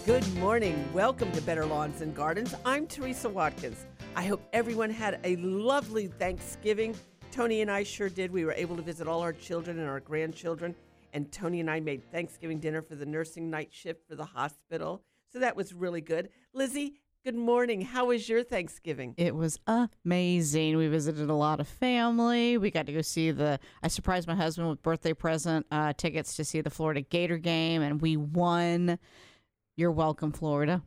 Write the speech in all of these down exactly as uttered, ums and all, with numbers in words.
Good morning. Welcome to Better Lawns and Gardens. I'm Teresa Watkins. I hope everyone had a lovely Thanksgiving. Tony and I sure did. We were able to visit all our children and our grandchildren, and Tony and I made Thanksgiving dinner for the nursing night shift for the hospital. So that was really good. Lizzie, good morning. How was your Thanksgiving? It was amazing. We visited a lot of family. We got to go see the, I surprised my husband with birthday present uh, tickets to see the Florida Gator game, and we won. You're welcome, Florida.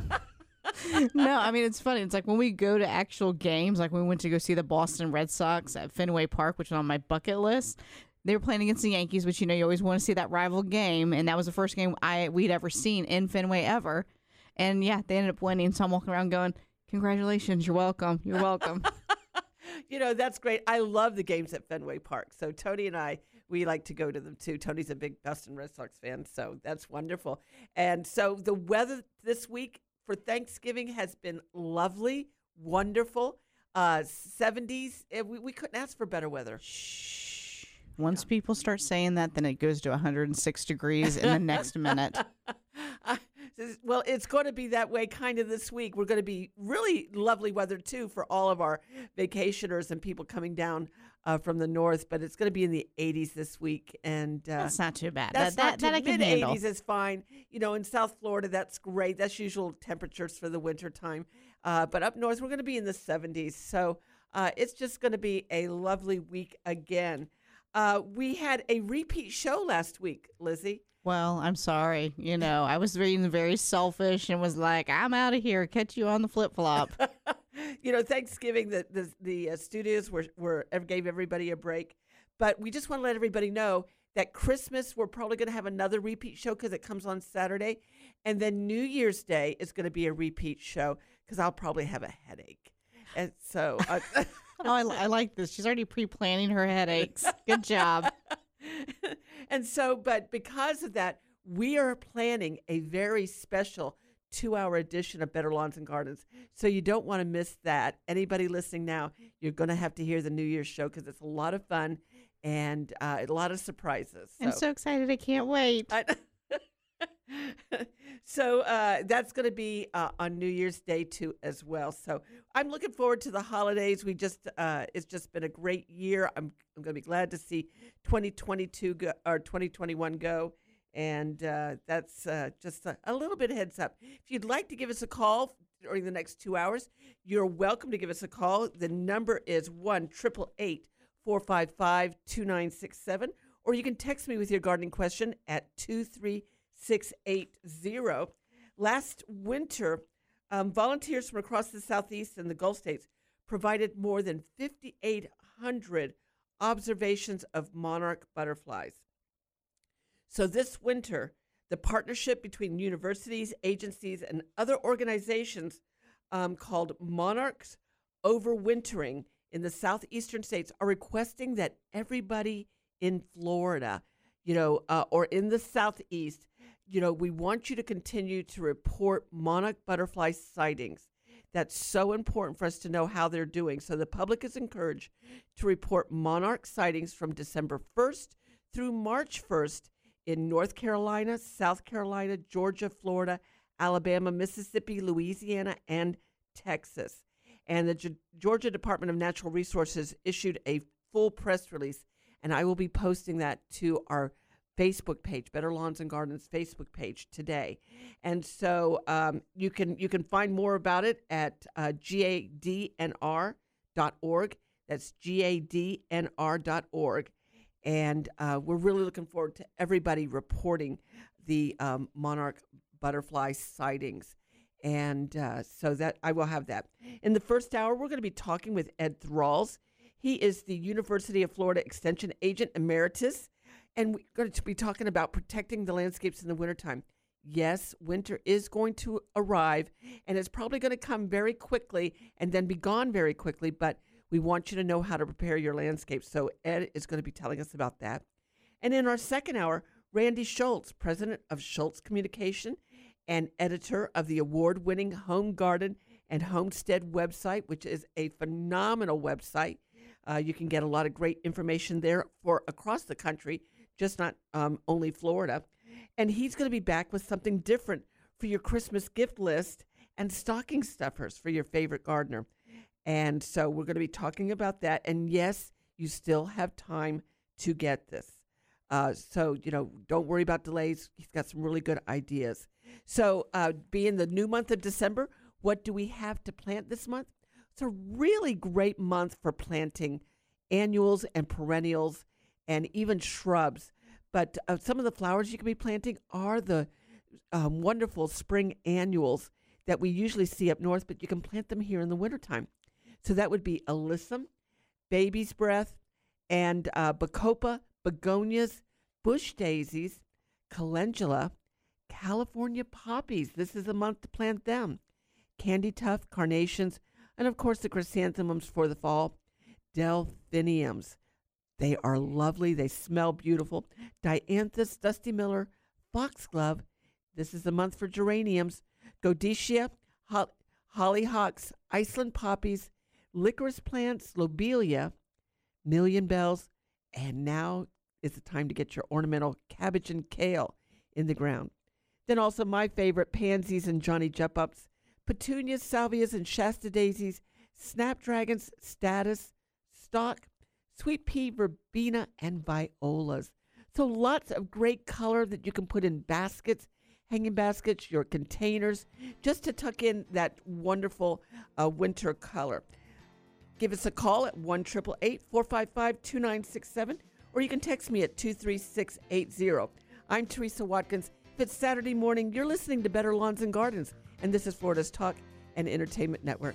No, I mean, it's funny. It's like when we go to actual games, like when we went to go see the Boston Red Sox at Fenway Park, which was on my bucket list. They were playing against the Yankees, which, you know, you always want to see that rival game. And that was the first game I we'd ever seen in Fenway ever. And, yeah, they ended up winning. So I'm walking around going, congratulations, you're welcome, you're welcome. You know, that's great. I love the games at Fenway Park. So Tony and I, we like to go to them too. Tony's a big Boston Red Sox fan, so that's wonderful. And so the weather this week for Thanksgiving has been lovely, wonderful. Uh, seventies. Eh, We, we couldn't ask for better weather. Shh. Once people start saying that, then it goes to one hundred six degrees in the next minute. Uh, well, it's going to be that way kind of this week. We're going to be really lovely weather, too, for all of our vacationers and people coming down uh, from the north. But it's going to be in the eighties this week. And uh, That's not too bad. That's that, not that, that I too, can handle. mid-eighties is fine. You know, in South Florida, that's great. That's usual temperatures for the winter time. Uh, but up north, we're going to be in the seventies. So uh, it's just going to be a lovely week again. Uh, we had a repeat show last week, Lizzie. Well, I'm sorry. You know, I was being very selfish and was like, I'm out of here. Catch you on the flip-flop. You know, Thanksgiving, the the, the uh, studios were, were gave everybody a break. But we just want to let everybody know that Christmas, we're probably going to have another repeat show because it comes on Saturday. And then New Year's Day is going to be a repeat show because I'll probably have a headache. And so... Uh, oh, I, I like this. She's already pre-planning her headaches. Good job. And so, but because of that, we are planning a very special two-hour edition of Better Lawns and Gardens. So you don't want to miss that. Anybody listening now, you're going to have to hear the New Year's show because it's a lot of fun and uh, a lot of surprises. So. I'm so excited. I can't wait. I, so uh, that's going to be uh, on New Year's Day too as well. So I'm looking forward to the holidays. We just uh, it's just been a great year. I'm I'm going to be glad to see twenty twenty-two go, or twenty twenty-one go, and uh, that's uh, just a, a little bit of heads up. If you'd like to give us a call during the next two hours, you're welcome to give us a call. The number is one triple eight four five five two nine six seven, or you can text me with your gardening question at two three. six eight zero. Last winter, um, volunteers from across the Southeast and the Gulf states provided more than fifty-eight hundred observations of monarch butterflies. So this winter, the partnership between universities, agencies, and other organizations um, called Monarchs Overwintering in the southeastern states are requesting that everybody in Florida, you know, uh, or in the southeast, you know, we want you to continue to report monarch butterfly sightings. That's so important for us to know how they're doing. So the public is encouraged to report monarch sightings from December first through March first in North Carolina, South Carolina, Georgia, Florida, Alabama, Mississippi, Louisiana, and Texas. And the G- Georgia Department of Natural Resources issued a full press release, and I will be posting that to our Facebook page, Better Lawns and Gardens Facebook page today. And so um, you can you can find more about it at uh, G A D N R dot org. That's G A D N R dot org. And uh, we're really looking forward to everybody reporting the um, monarch butterfly sightings. And uh, so that I will have that. In the first hour, we're going to be talking with Ed Thralls. He is the University of Florida Extension Agent Emeritus. And we're going to be talking about protecting the landscapes in the wintertime. Yes, winter is going to arrive, and it's probably going to come very quickly and then be gone very quickly, but we want you to know how to prepare your landscape. So Ed is going to be telling us about that. And in our second hour, Randy Schultz, president of Schultz Communication and editor of the award-winning Home Garden and Homestead website, which is a phenomenal website. Uh, you can get a lot of great information there for across the country, just not um, only Florida. And he's going to be back with something different for your Christmas gift list and stocking stuffers for your favorite gardener. And so we're going to be talking about that. And yes, you still have time to get this. Uh, so, you know, don't worry about delays. He's got some really good ideas. So uh, being the new month of December, what do we have to plant this month? It's a really great month for planting annuals and perennials and even shrubs. But uh, some of the flowers you can be planting are the um, wonderful spring annuals that we usually see up north, but you can plant them here in the wintertime. So that would be alyssum, baby's breath, and uh, bacopa, begonias, bush daisies, calendula, California poppies. This is a month to plant them. Candy tuft, carnations, and of course the chrysanthemums for the fall. Delphiniums. They are lovely. They smell beautiful. Dianthus, Dusty Miller, foxglove. This is the month for geraniums. Godetia, ho- hollyhocks, Iceland poppies, licorice plants, lobelia, million bells, and now is the time to get your ornamental cabbage and kale in the ground. Then also my favorite, pansies and Johnny jump-ups, petunias, salvias, and Shasta daisies, snapdragons, status, stock, sweet pea, verbena, and violas. So lots of great color that you can put in baskets, hanging baskets, your containers, just to tuck in that wonderful uh, winter color. Give us a call at one eight eight eight, four five five, two nine six seven, or you can text me at two three six eight zero. I'm Teresa Watkins. If it's Saturday morning, you're listening to Better Lawns and Gardens, and this is Florida's Talk and Entertainment Network.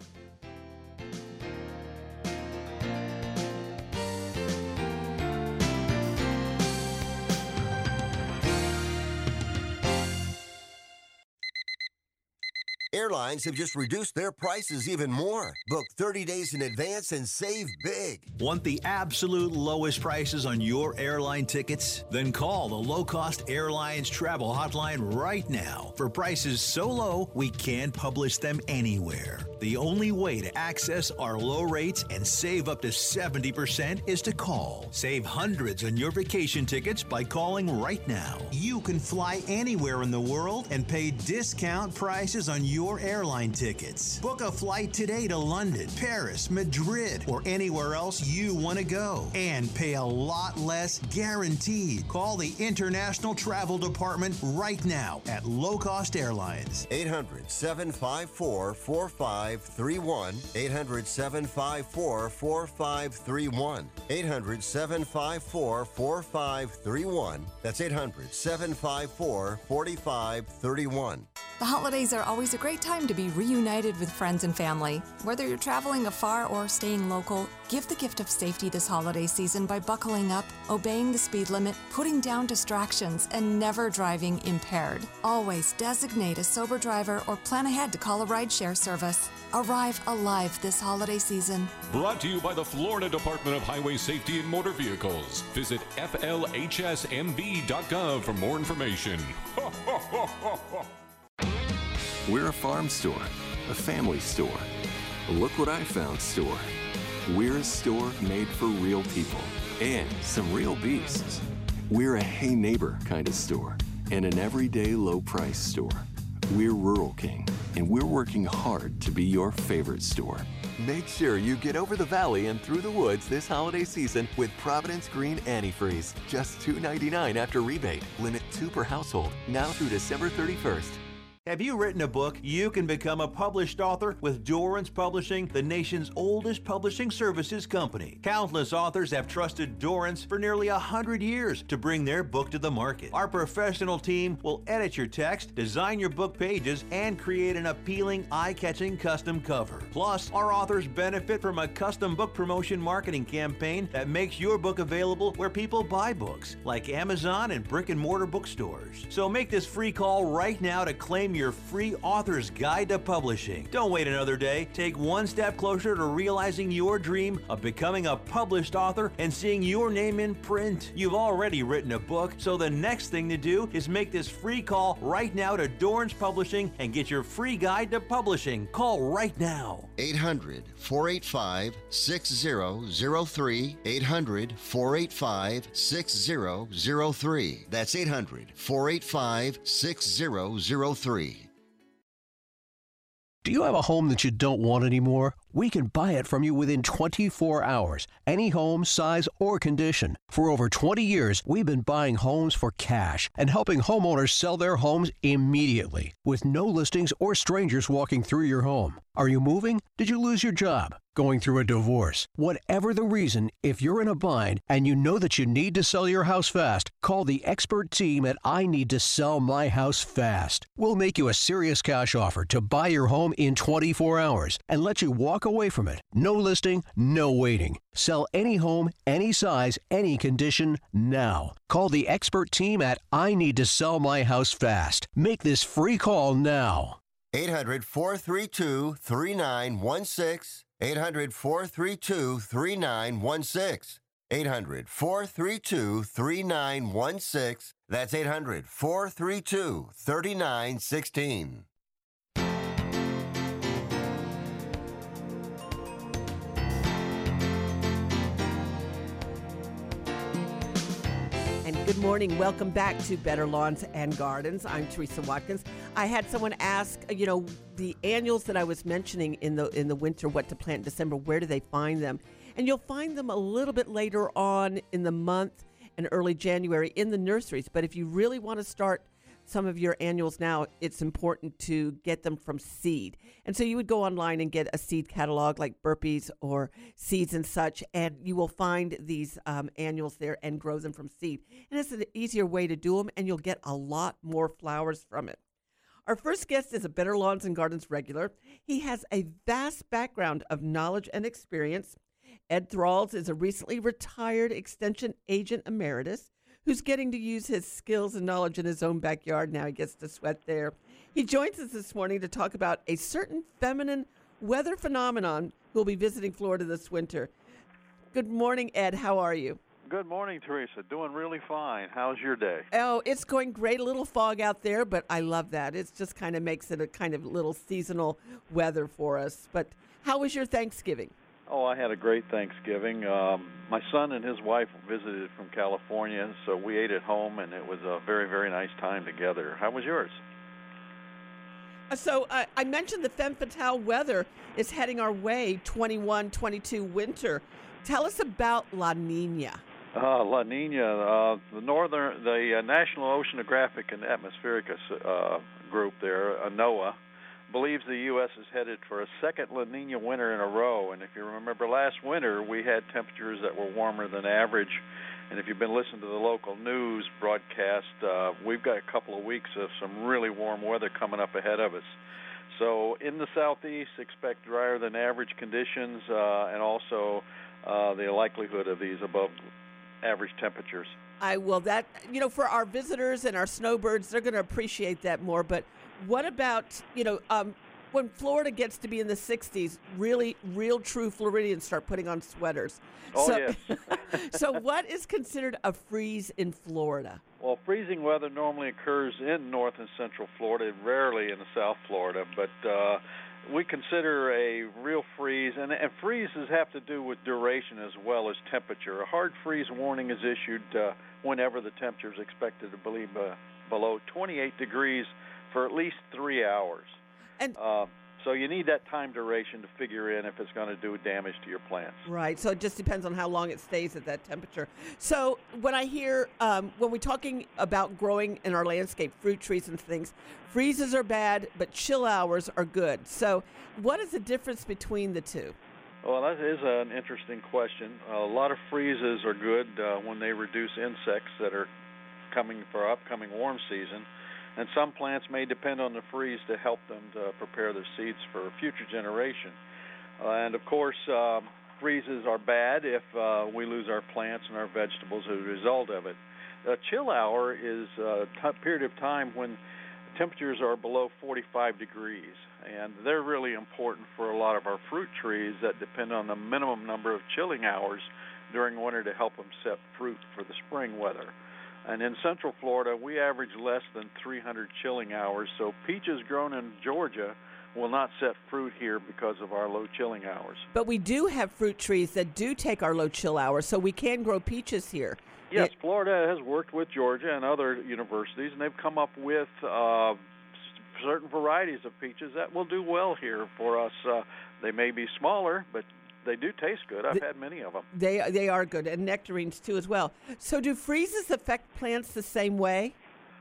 Airlines have just reduced their prices even more. Book thirty days in advance and save big. Want the absolute lowest prices on your airline tickets? Then call the Low Cost Airlines Travel Hotline right now for prices so low we can't publish them anywhere. The only way to access our low rates and save up to seventy percent is to call. Save hundreds on your vacation tickets by calling right now. You can fly anywhere in the world and pay discount prices on your airline tickets. Book a flight today to London, Paris, Madrid, or anywhere else you want to go and pay a lot less guaranteed. Call the International Travel Department right now at Low Cost Airlines. eight hundred, seven five four, four five three one. eight hundred, seven five four, four five three one. eight hundred, seven five four, four five three one. That's eight hundred, seven five four, four five three one. The holidays are always a great time to be reunited with friends and family. Whether you're traveling afar or staying local, give the gift of safety this holiday season by buckling up, obeying the speed limit, putting down distractions, and never driving impaired. Always designate a sober driver or plan ahead to call a rideshare service. Arrive alive this holiday season. Brought to you by the Florida Department of Highway Safety and Motor Vehicles. Visit F L H S M V dot gov for more information. We're a farm store, a family store, a look what I found store. We're a store made for real people and some real beasts. We're a hey neighbor kind of store and an everyday low price store. We're Rural King, and we're working hard to be your favorite store. Make sure you get over the valley and through the woods this holiday season with Providence Green Antifreeze. Just two ninety-nine after rebate. Limit two per household. Now through December thirty-first. Have you written a book? You can become a published author with Dorrance Publishing, the nation's oldest publishing services company. Countless authors have trusted Dorrance for nearly one hundred years to bring their book to the market. Our professional team will edit your text, design your book pages, and create an appealing, eye-catching custom cover. Plus, our authors benefit from a custom book promotion marketing campaign that makes your book available where people buy books, like Amazon and brick-and-mortar bookstores. So make this free call right now to claim them your free Author's Guide to Publishing. Don't wait another day. Take one step closer to realizing your dream of becoming a published author and seeing your name in print. You've already written a book, so the next thing to do is make this free call right now to Dorrance Publishing and get your free guide to publishing. Call right now. eight hundred, four eight five, six zero zero three. eight hundred, four eight five, six zero zero three. That's eight hundred, four eight five, six zero zero three. Do you have a home that you don't want anymore? We can buy it from you within twenty-four hours. Any home, size, or condition. For over twenty years, we've been buying homes for cash and helping homeowners sell their homes immediately with no listings or strangers walking through your home. Are you moving? Did you lose your job? Going through a divorce? Whatever the reason, if you're in a bind and you know that you need to sell your house fast, call the expert team at I Need to Sell My House Fast. We'll make you a serious cash offer to buy your home in twenty-four hours and let you walk away from it. No listing, no waiting. Sell any home, any size, any condition, now. Call the expert team at I Need to Sell My House Fast. Make this free call now. eight hundred, four three two, three nine one six. eight hundred, four three two, three nine one six. eight hundred, four three two, three nine one six. That's eight hundred, four three two, three nine one six. And good morning. Welcome back to Better Lawns and Gardens. I'm Teresa Watkins. I had someone ask, you know, the annuals that I was mentioning in the in the winter, what to plant in December, where do they find them? And you'll find them a little bit later on in the month and early January in the nurseries. But if you really want to start some of your annuals now, it's important to get them from seed. And so you would go online and get a seed catalog like Burpees or Seeds and such, and you will find these um, annuals there and grow them from seed. And it's an easier way to do them, and you'll get a lot more flowers from it. Our first guest is a Better Lawns and Gardens regular. He has a vast background of knowledge and experience. Ed Thralls is a recently retired extension agent emeritus who's getting to use his skills and knowledge in his own backyard. Now he gets to sweat there. He joins us this morning to talk about a certain feminine weather phenomenon who will be visiting Florida this winter. Good morning, Ed. How are you? Good morning, Teresa. Doing really fine. How's your day? Oh, it's going great. A little fog out there, but I love that. It just kind of makes it a kind of little seasonal weather for us. But how was your Thanksgiving? Oh, I had a great Thanksgiving. Um, my son and his wife visited from California, so we ate at home, and it was a very, very nice time together. How was yours? Uh, so uh, I mentioned the femme fatale weather is heading our way, twenty-one twenty-two winter. Tell us about La Nina. Uh, La Nina, uh, the northern, the uh, National Oceanographic and Atmospheric uh, group there, uh, NOAA, believes the U S is headed for a second La Nina winter in a row. And if you remember last winter, we had temperatures that were warmer than average. And if you've been listening to the local news broadcast, uh, we've got a couple of weeks of some really warm weather coming up ahead of us. So in the southeast, expect drier than average conditions uh, and also uh, the likelihood of these above average temperatures. I will. That, you know, for our visitors and our snowbirds, they're going to appreciate that more. But what about, you know, um, when Florida gets to be in the sixties, really, real true Floridians start putting on sweaters. Oh, so, yes. So what is considered a freeze in Florida? Well, freezing weather normally occurs in north and central Florida, rarely in the South Florida, but uh, we consider a real freeze, and, and freezes have to do with duration as well as temperature. A hard freeze warning is issued uh, whenever the temperature is expected to be uh, below twenty-eight degrees for at least three hours. And uh, so you need that time duration to figure in if it's going to do damage to your plants. Right. So it just depends on how long it stays at that temperature. So when I hear, um, when we're talking about growing in our landscape, fruit trees and things, freezes are bad, but chill hours are good. So what is the difference between the two? Well, that is an interesting question. A lot of freezes are good uh, when they reduce insects that are coming for upcoming warm season. And some plants may depend on the freeze to help them to prepare their seeds for a future generation. Uh, and, of course, um, freezes are bad if uh, we lose our plants and our vegetables as a result of it. A chill hour is a t- period of time when temperatures are below forty-five degrees, and they're really important for a lot of our fruit trees that depend on the minimum number of chilling hours during winter to help them set fruit for the spring weather. And in Central Florida, we average less than three hundred chilling hours, so peaches grown in Georgia will not set fruit here because of our low chilling hours. But we do have fruit trees that do take our low chill hours, so we can grow peaches here. Yes, It- Florida has worked with Georgia and other universities, and they've come up with uh, certain varieties of peaches that will do well here for us. Uh, they may be smaller, but they do taste good. I've The- had many of them. They they are good, and nectarines too as well. So do freezes affect plants the same way?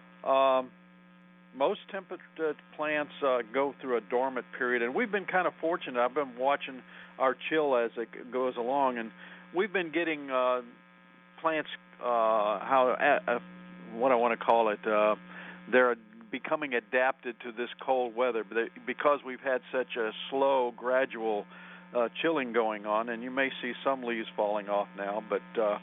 Um, most temperate uh, plants uh, go through a dormant period, and we've been kind of fortunate. I've been watching our chill as it goes along, and we've been getting uh, plants, uh, how uh, what I want to call it, uh, they're becoming adapted to this cold weather but they, because we've had such a slow, gradual uh, chilling going on, and you may see some leaves falling off now, but uh,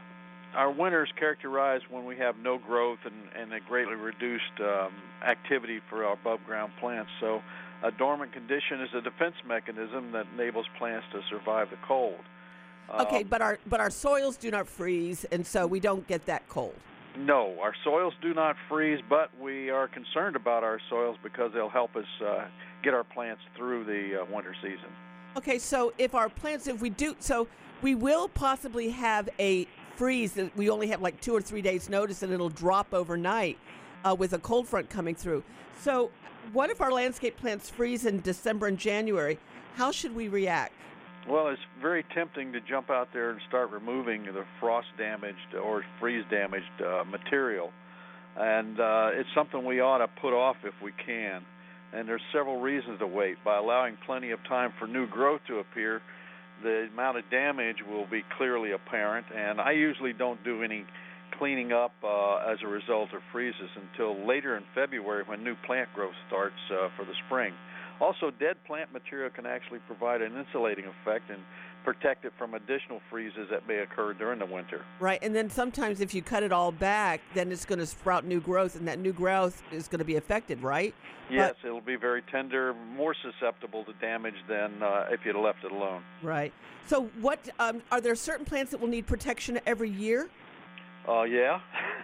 our winter is characterized when we have no growth and, and a greatly reduced um, activity for our above-ground plants. So a dormant condition is a defense mechanism that enables plants to survive the cold. Okay, Um, but our but our soils do not freeze, and so we don't get that cold. No, our soils do not freeze, but we are concerned about our soils because they'll help us uh, get our plants through the uh, winter season. Okay, so if our plants, if we do, so we will possibly have a freeze that we only have like two or three days notice, and it'll drop overnight uh, with a cold front coming through. So what if our landscape plants freeze in December and January? How should we react? Well, it's very tempting to jump out there and start removing the frost-damaged or freeze-damaged uh, material, and uh, it's something we ought to put off if we can. And there's several reasons to wait. By allowing plenty of time for new growth to appear, the amount of damage will be clearly apparent, and I usually don't do any cleaning up uh, as a result of freezes until later in February when new plant growth starts uh, for the spring. Also, dead plant material can actually provide an insulating effect and protect it from additional freezes that may occur during the winter. Right, and then sometimes if you cut it all back, then it's going to sprout new growth, and that new growth is going to be affected, right? Yes, it'll be very tender, more susceptible to damage than uh, if you'd left it alone. Right. So what, um, are there certain plants that will need protection every year? Uh, yeah.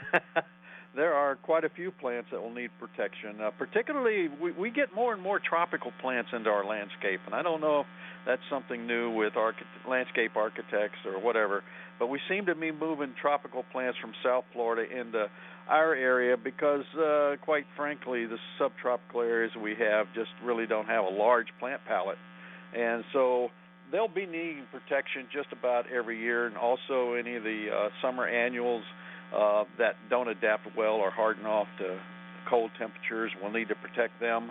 There are quite a few plants that will need protection. Uh, particularly, we, we get more and more tropical plants into our landscape, and I don't know if that's something new with archi- landscape architects or whatever, but we seem to be moving tropical plants from South Florida into our area because, uh, quite frankly, the subtropical areas we have just really don't have a large plant palette. And so they'll be needing protection just about every year, and also any of the uh, summer annuals Uh, that don't adapt well or harden off to cold temperatures. We'll need to protect them.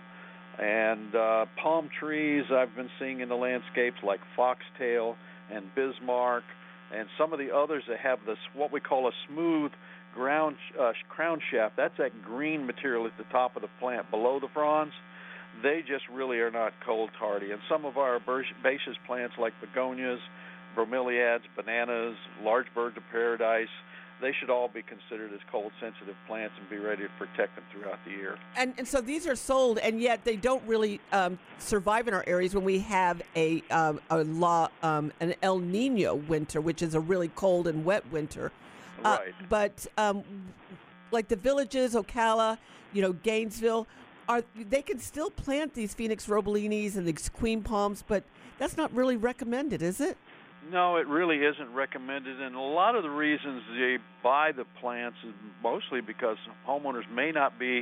And uh, palm trees I've been seeing in the landscapes like foxtail and Bismarck and some of the others that have this what we call a smooth ground, uh, crown shaft. That's that green material at the top of the plant below the fronds. They just really are not cold hardy. And some of our herbaceous plants like begonias, bromeliads, bananas, large birds of paradise, they should all be considered as cold-sensitive plants and be ready to protect them throughout the year. And, and so these are sold, and yet they don't really um, survive in our areas when we have a um, a law, um, an El Nino winter, which is a really cold and wet winter. Uh, Right. But um, like the Villages, Ocala, you know, Gainesville, are they can still plant these Phoenix robelinis and these queen palms, but that's not really recommended, is it? No, it really isn't recommended, and a lot of the reasons they buy the plants is mostly because homeowners may not be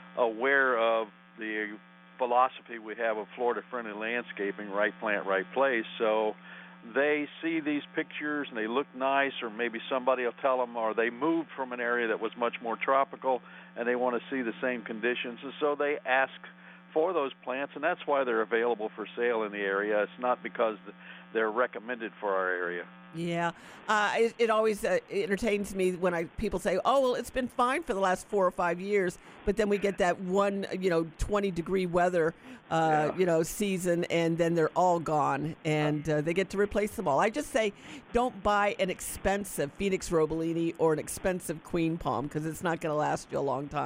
aware of the philosophy we have of Florida-friendly landscaping, right plant, right place. So they see these pictures and they look nice, or maybe somebody will tell them, or they moved from an area that was much more tropical and they want to see the same conditions, and so they ask for those plants, and that's why they're available for sale in the area. It's not because they're recommended for our area. Yeah, uh, it, it always uh, entertains me when I people say, "Oh, well, it's been fine for the last four or five years," but then we get that one, you know, twenty degree weather, uh, Yeah. you know, season, and then they're all gone, and uh, they get to replace them all. I just say, don't buy an expensive Phoenix Robelini or an expensive Queen Palm because it's not going to last you a long time.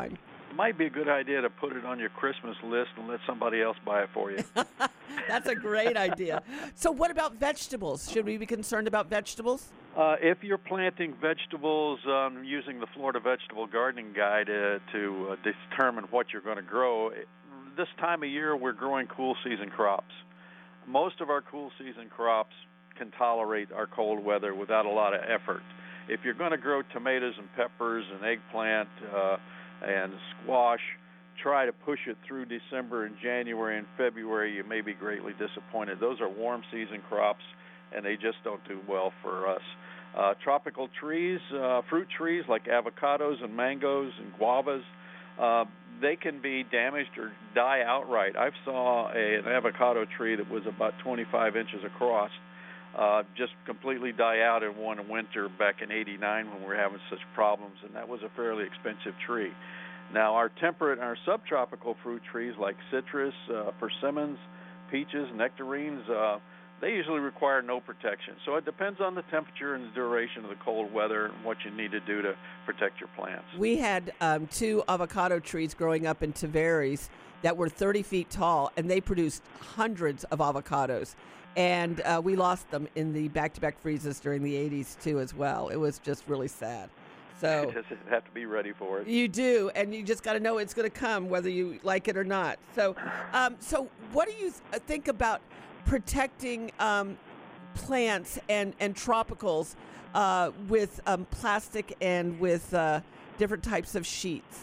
might be a good idea to put it on your Christmas list and let somebody else buy it for you. That's a great idea. So what about vegetables? Should we be concerned about vegetables? Uh, if you're planting vegetables, um, using the Florida Vegetable Gardening Guide uh, to uh, determine what you're going to grow, this time of year we're growing cool season crops. Most of our cool season crops can tolerate our cold weather without a lot of effort. If you're going to grow tomatoes and peppers and eggplant uh, and squash, try to push it through December and January and February. You may be greatly disappointed. Those are warm season crops, and they just don't do well for us. Uh, tropical trees, uh, fruit trees like avocados and mangoes and guavas, uh, they can be damaged or die outright. I saw a, an avocado tree that was about twenty-five inches across uh, just completely die out in one winter back in eighty-nine when we were having such problems, and that was a fairly expensive tree. Now, our temperate and our subtropical fruit trees like citrus, uh, persimmons, peaches, nectarines, uh, they usually require no protection. So it depends on the temperature and the duration of the cold weather and what you need to do to protect your plants. We had um, two avocado trees growing up in Tavares that were thirty feet tall, and they produced hundreds of avocados. And uh, we lost them in the back-to-back freezes during the eighties, too, as well. It was just really sad. So you just have to be ready for it. You do, and you just got to know it's going to come, whether you like it or not. So, um, so what do you th- think about protecting um, plants and, and tropicals uh, with um, plastic and with uh, different types of sheets?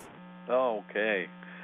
Okay.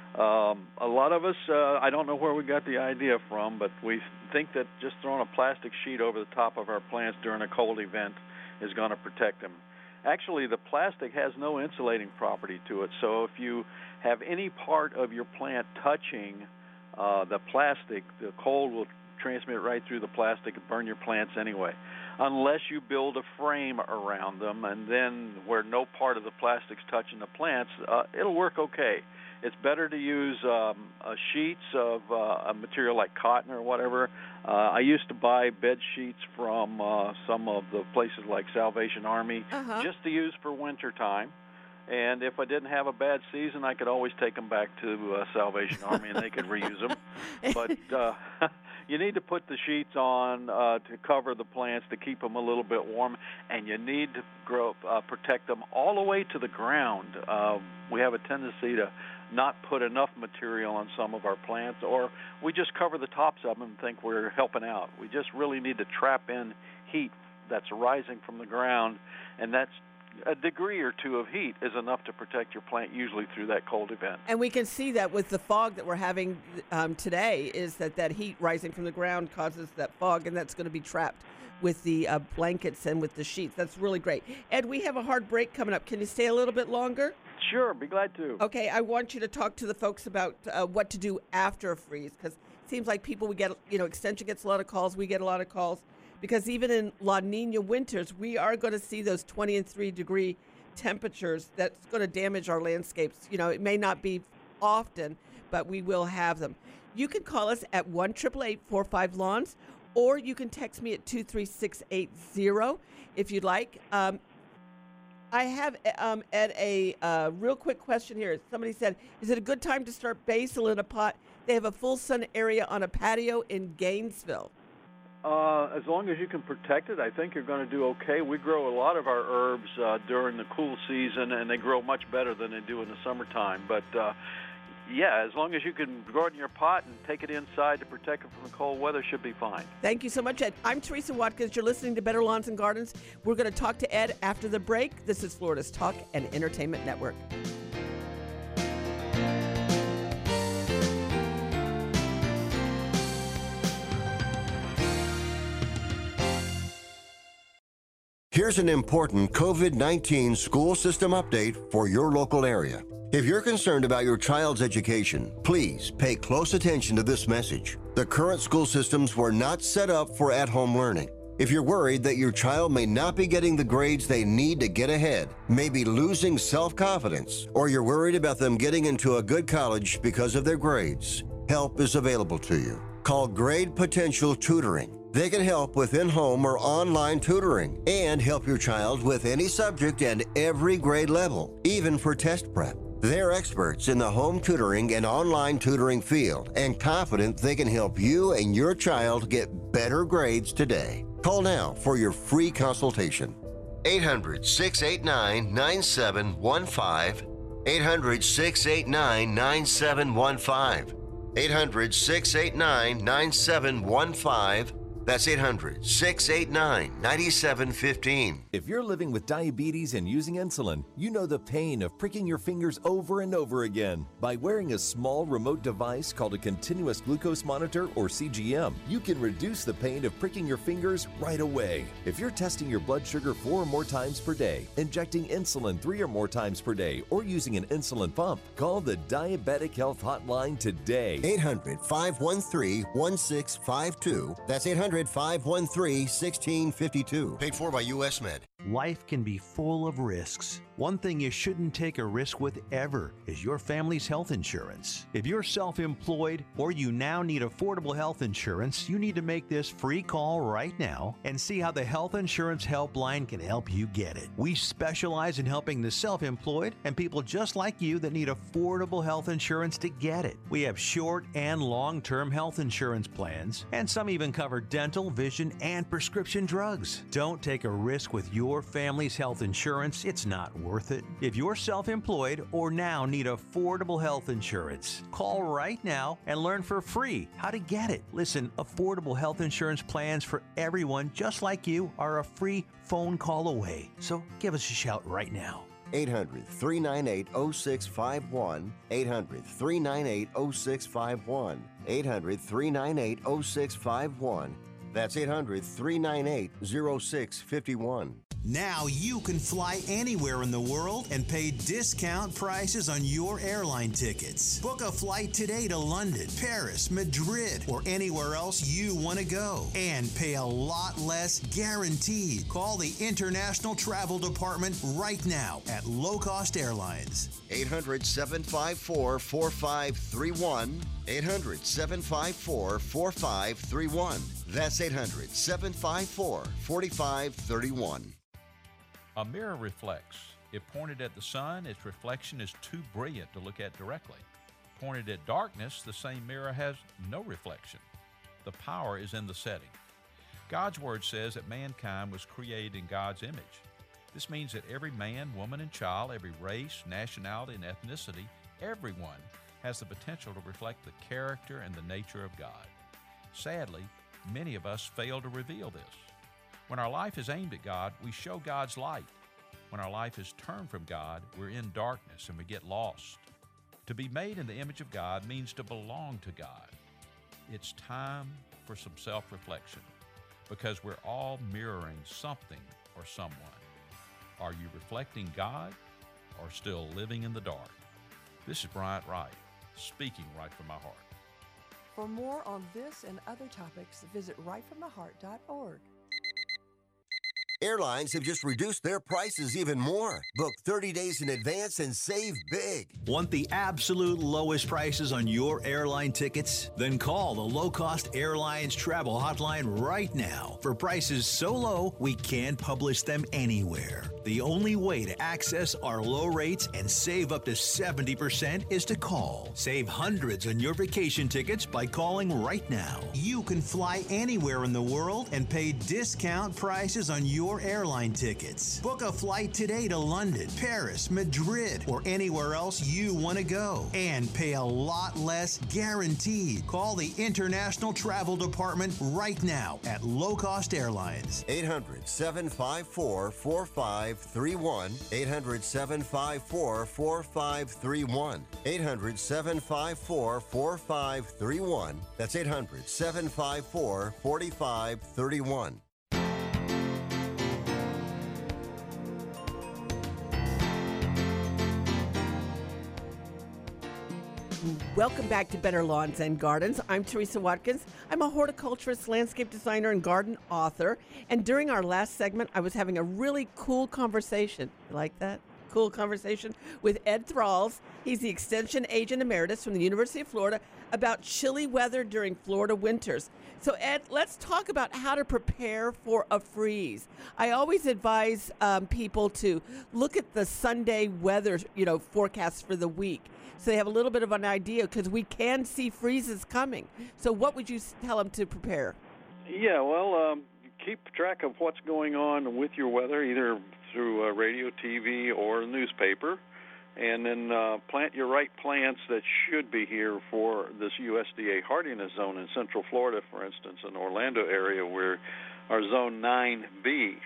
Um, a lot of us, uh, I don't know where we got the idea from, but we think that just throwing a plastic sheet over the top of our plants during a cold event is going to protect them. Actually, the plastic has no insulating property to it, so if you have any part of your plant touching uh, the plastic, the cold will transmit right through the plastic and burn your plants anyway, unless you build a frame around them, and then where no part of the plastic's touching the plants, uh, it'll work okay. It's better to use um, uh, sheets of uh, a material like cotton or whatever. Uh, I used to buy bed sheets from uh, some of the places like Salvation Army uh-huh. just to use for winter time. And if I didn't have a bad season, I could always take them back to uh, Salvation Army and they could reuse them. But uh, you need to put the sheets on uh, to cover the plants to keep them a little bit warm, and you need to grow, uh, protect them all the way to the ground. Uh, we have a tendency to not put enough material on some of our plants, or we just cover the tops of them and think we're helping out. We just really need to trap in heat that's rising from the ground, and that's a degree or two of heat is enough to protect your plant usually through that cold event. And we can see that with the fog that we're having um, today, is that that heat rising from the ground causes that fog, and that's going to be trapped with the uh, blankets and with the sheets. That's really great. Ed, we have a hard break coming up. Can you stay a little bit longer? Sure, be glad to. Okay, I want you to talk to the folks about uh, what to do after a freeze, because it seems like people, we get, you know, Extension gets a lot of calls, we get a lot of calls, because even in La Nina winters, we are going to see those twenty and three degree temperatures that's going to damage our landscapes. You know, it may not be often, but we will have them. You can call us at one eight eight eight, four five, lawns, or you can text me at two three six eight zero if you'd like. Um, I have, um, Ed, a uh, real quick question here. Somebody said, is it a good time to start basil in a pot? They have a full sun area on a patio in Gainesville. Uh, as long as you can protect it, I think you're going to do okay. We grow a lot of our herbs uh, during the cool season, and they grow much better than they do in the summertime. But, uh, yeah, as long as you can grow it in your pot and take it inside to protect it from the cold weather, should be fine. Thank you so much, Ed. I'm Teresa Watkins. You're listening to Better Lawns and Gardens. We're going to talk to Ed after the break. This is Florida's Talk and Entertainment Network. Here's an important COVID nineteen school system update for your local area. If you're concerned about your child's education, please pay close attention to this message. The current school systems were not set up for at-home learning. If you're worried that your child may not be getting the grades they need to get ahead, maybe losing self-confidence, or you're worried about them getting into a good college because of their grades, help is available to you. Call Grade Potential Tutoring. They can help with in-home or online tutoring and help your child with any subject and every grade level, even for test prep. They're experts in the home tutoring and online tutoring field and confident they can help you and your child get better grades today. Call now for your free consultation. eight hundred, six eight nine, nine seven one five. eight hundred, six eight nine, nine seven one five. eight hundred, six eight nine, nine seven one five. That's eight hundred, six eight nine, nine seven one five. If you're living with diabetes and using insulin, you know the pain of pricking your fingers over and over again. By wearing a small remote device called a continuous glucose monitor, or C G M, you can reduce the pain of pricking your fingers right away. If you're testing your blood sugar four or more times per day, injecting insulin three or more times per day, or using an insulin pump, call the Diabetic Health Hotline today. eight hundred, five one three, one six five two. That's eight hundred, five one three, one six five two. Paid for by U S Med. Life can be full of risks. One thing you shouldn't take a risk with ever is your family's health insurance. If you're self-employed or you now need affordable health insurance, you need to make this free call right now and see how the Health Insurance Helpline can help you get it. We specialize in helping the self-employed and people just like you that need affordable health insurance to get it. We have short and long-term health insurance plans, and some even cover dental, vision, and prescription drugs. Don't take a risk with your family's health insurance. It's not worth it. If you're self-employed or now need affordable health insurance, call right now and learn for free how to get it. Listen, affordable health insurance plans for everyone just like you are a free phone call away. So give us a shout right now. eight hundred, three nine eight, oh six five one. eight hundred, three nine eight, oh six five one. eight hundred, three nine eight, oh six five one. That's eight hundred, three nine eight, oh six five one. Now you can fly anywhere in the world and pay discount prices on your airline tickets. Book a flight today to London, Paris, Madrid, or anywhere else you want to go and pay a lot less guaranteed. Call the International Travel Department right now at Low Cost Airlines. eight hundred, seven five four, four five three one. eight hundred, seven five four, four five three one. That's eight hundred, seven five four, four five three one. A mirror reflects. If pointed at the sun, its reflection is too brilliant to look at directly. Pointed at darkness, the same mirror has no reflection. The power is in the setting. God's Word says that mankind was created in God's image. This means that every man, woman, and child, every race, nationality, and ethnicity, everyone has the potential to reflect the character and the nature of God. Sadly, many of us fail to reveal this. When our life is aimed at God, we show God's light. When our life is turned from God, we're in darkness and we get lost. To be made in the image of God means to belong to God. It's time for some self-reflection because we're all mirroring something or someone. Are you reflecting God or still living in the dark? This is Bryant Wright, speaking right from my heart. For more on this and other topics, visit right from the heart dot org. Airlines have just reduced their prices even more. Book thirty days in advance and save big. Want the absolute lowest prices on your airline tickets? Then call the Low Cost Airlines Travel Hotline right now for prices so low we can't publish them anywhere. The only way to access our low rates and save up to seventy percent is to call. Save hundreds on your vacation tickets by calling right now. You can fly anywhere in the world and pay discount prices on your airline tickets. Book a flight today to London, Paris, Madrid, or anywhere else you want to go and pay a lot less guaranteed. Call the International Travel Department right now at Low Cost Airlines. eight hundred, seven five four, four five three one. eight hundred, seven five four, four five three one. eight hundred, seven five four, four five three one. That's eight hundred, seven five four, four five three one. Welcome back to Better Lawns and Gardens. I'm Teresa Watkins. I'm a horticulturist, landscape designer, and garden author. And during our last segment, I was having a really cool conversation. You like that? cool conversation with Ed Thralls. He's the Extension Agent Emeritus from the University of Florida about chilly weather during Florida winters. So, Ed, let's talk about how to prepare for a freeze. I always advise um, people to look at the Sunday weather, you know, forecast for the week, so they have a little bit of an idea, because we can see freezes coming. So what would you tell them to prepare? Yeah, well, um, keep track of what's going on with your weather, either through uh, radio, T V, or newspaper, and then uh, plant your right plants that should be here for this U S D A hardiness zone in Central Florida, for instance, in Orlando area, where our zone nine B.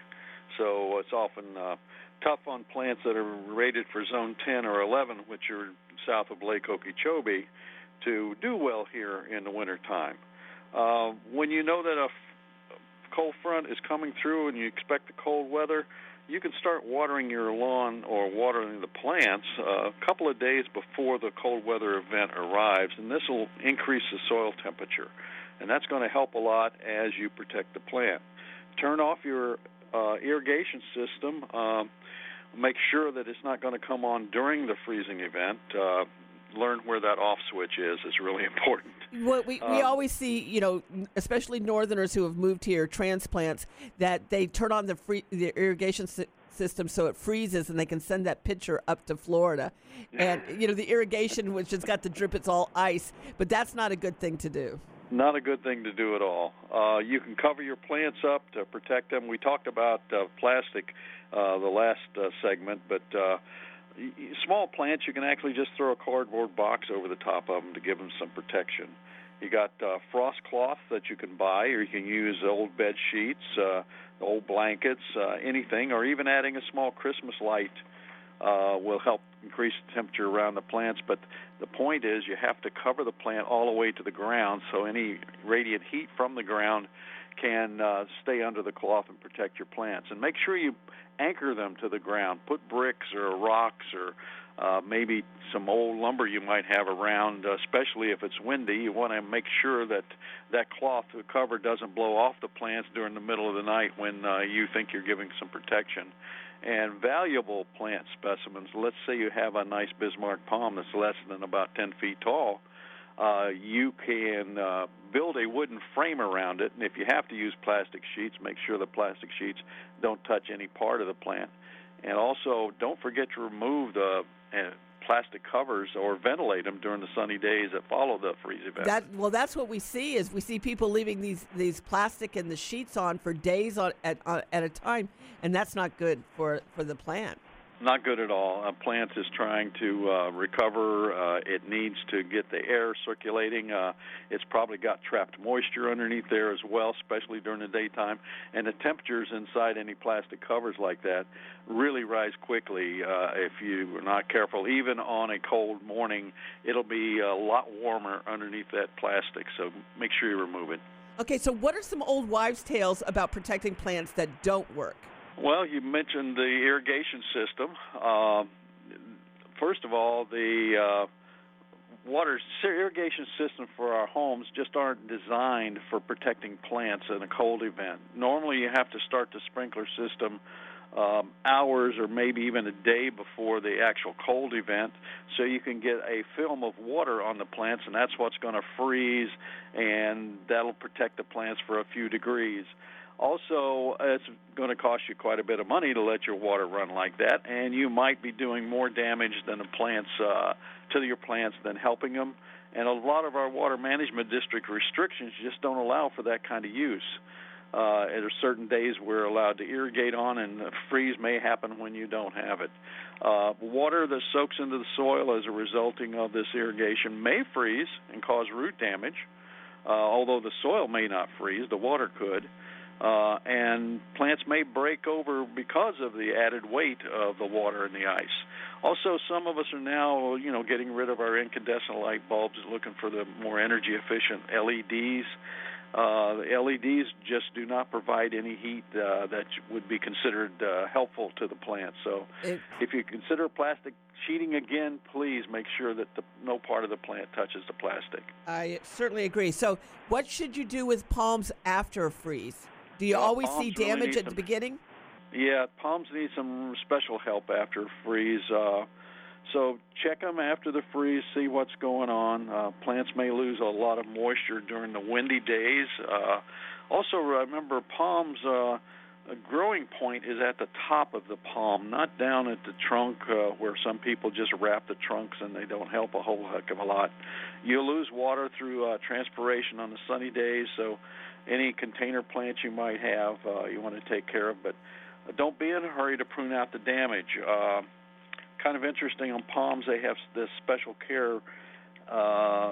So it's often uh, tough on plants that are rated for zone ten or eleven, which are south of Lake Okeechobee, to do well here in the wintertime. Uh, when you know that a f- cold front is coming through and you expect the cold weather, you can start watering your lawn or watering the plants uh, a couple of days before the cold weather event arrives, and this will increase the soil temperature, and that's going to help a lot as you protect the plant. Turn off your uh, irrigation system. Um, make sure that it's not going to come on during the freezing event. Uh, learn where that off switch is. It's really important. What we, we Um, always see, you know, especially northerners who have moved here, transplants, that they turn on the free, the irrigation si- system so it freezes and they can send that pitcher up to Florida. And, you know, the irrigation, which has got the drip, it's all ice, but that's not a good thing to do. Not a good thing to do at all. Uh, you can cover your plants up to protect them. We talked about uh, plastic uh, the last uh, segment, but uh, y- small plants, you can actually just throw a cardboard box over the top of them to give them some protection. You got uh, frost cloth that you can buy, or you can use old bed sheets, uh, old blankets, uh, anything, or even adding a small Christmas light uh, will help increase the temperature around the plants. But the point is you have to cover the plant all the way to the ground so any radiant heat from the ground can uh, stay under the cloth and protect your plants. And make sure you anchor them to the ground. Put bricks or rocks or uh, maybe some old lumber you might have around, uh, especially if it's windy. You want to make sure that that cloth cover doesn't blow off the plants during the middle of the night when uh, you think you're giving some protection. And valuable plant specimens, let's say you have a nice Bismarck palm that's less than about ten feet tall, uh, you can uh, build a wooden frame around it, and if you have to use plastic sheets, make sure the plastic sheets don't touch any part of the plant. And also, don't forget to remove the uh, plastic covers or ventilate them during the sunny days that follow the freeze event. That well, that's what we see is we see people leaving these these plastic and the sheets on for days on at on, at a time, and that's not good for for the plant. Not good at all. A plant is trying to uh, recover. Uh, it needs to get the air circulating. Uh, it's probably got trapped moisture underneath there as well, especially during the daytime. And the temperatures inside any plastic covers like that really rise quickly uh, if you are not careful. Even on a cold morning, it'll be a lot warmer underneath that plastic, so make sure you remove it. Okay, so what are some old wives' tales about protecting plants that don't work? Well, you mentioned the irrigation system. Uh, first of all, the uh, water irrigation system for our homes just aren't designed for protecting plants in a cold event. Normally, you have to start the sprinkler system um, hours or maybe even a day before the actual cold event, so you can get a film of water on the plants, and that's what's going to freeze, and that'll protect the plants for a few degrees. Also, it's going to cost you quite a bit of money to let your water run like that, and you might be doing more damage than the plants uh, to your plants than helping them. And a lot of our water management district restrictions just don't allow for that kind of use. Uh, there are certain days we're allowed to irrigate on, and a freeze may happen when you don't have it. Uh, water that soaks into the soil as a resulting of this irrigation may freeze and cause root damage. Uh, although the soil may not freeze, the water could. Uh, and plants may break over because of the added weight of the water and the ice. Also, some of us are now, you know, getting rid of our incandescent light bulbs, looking for the more energy-efficient L E Ds. Uh, the L E Ds just do not provide any heat uh, that would be considered uh, helpful to the plant. So It, if you consider plastic sheeting again, please make sure that the, no part of the plant touches the plastic. I certainly agree. So what should you do with palms after a freeze? Do you Well, always see palms really damage need at the some- beginning? Yeah, palms need some special help after freeze. Uh, so check them after the freeze, see what's going on. Uh, plants may lose a lot of moisture during the windy days. Uh, also, remember, palms, uh, a growing point is at the top of the palm, not down at the trunk uh, where some people just wrap the trunks and they don't help a whole heck of a lot. You lose water through uh, transpiration on the sunny days, so any container plants you might have, uh, you want to take care of, but don't be in a hurry to prune out the damage. Uh, kind of interesting on palms, they have this special care. Uh,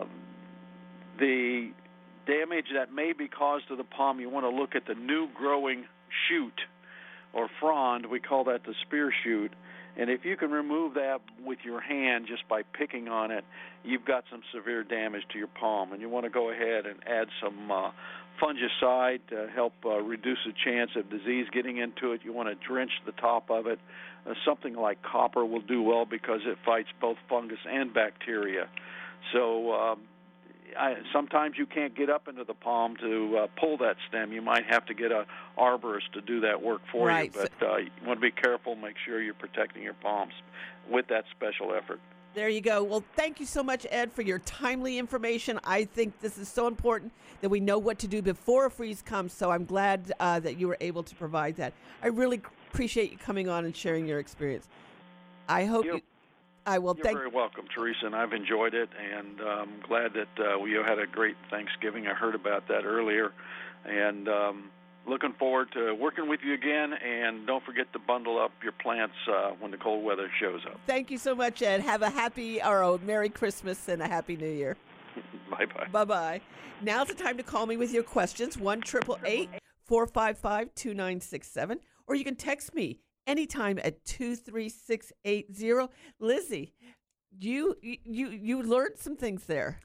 the damage that may be caused to the palm, you want to look at the new growing shoot or frond. We call that the spear shoot. And if you can remove that with your hand just by picking on it, you've got some severe damage to your palm. And you want to go ahead and add some uh, fungicide to help uh, reduce the chance of disease getting into it. You want to drench the top of it. Uh, something like copper will do well because it fights both fungus and bacteria. So um, I, sometimes you can't get up into the palm to uh, pull that stem. You might have to get a arborist to do that work for right. you. But uh, you want to be careful, make sure you're protecting your palms with that special effort. There you go. Well, thank you so much, Ed, for your timely information. I think this is so important that we know what to do before a freeze comes, so I'm glad uh, that you were able to provide that. I really appreciate you coming on and sharing your experience. I hope You're, you... I will you're thank. very welcome, Teresa, and I've enjoyed it, and I'm glad that uh, we had a great Thanksgiving. I heard about that earlier, and um, looking forward to working with you again, and don't forget to bundle up your plants uh, when the cold weather shows up. Thank you so much, Ed. Have a happy or a Merry Christmas and a Happy New Year. Bye-bye. Bye-bye. Now's the time to call me with your questions, one eight eight eight, four five five, two nine six seven, or you can text me anytime at two three six eight zero. Lizzie, you you you learned some things there.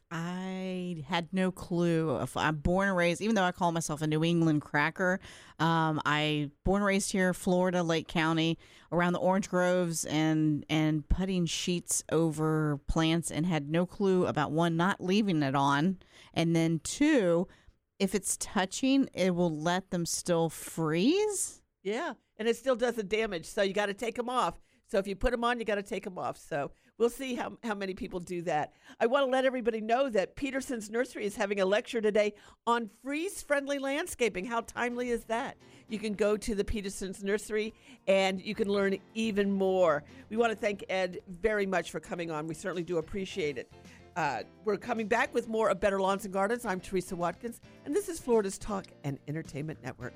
I had no clue. If I'm born and raised, even though I call myself a New England cracker, um, I born and raised here, Florida, Lake County, around the orange groves, and and putting sheets over plants, and had no clue about one, not leaving it on, and then two, if it's touching, it will let them still freeze. Yeah, and it still does the damage, so you got to take them off. So if you put them on, you got to take them off. So we'll see how, how many people do that. I want to let everybody know that Peterson's Nursery is having a lecture today on freeze-friendly landscaping. How timely is that? You can go to the Peterson's Nursery and you can learn even more. We want to thank Ed very much for coming on. We certainly do appreciate it. Uh, we're coming back with more of Better Lawns and Gardens. I'm Teresa Watkins, and this is Florida's Talk and Entertainment Network.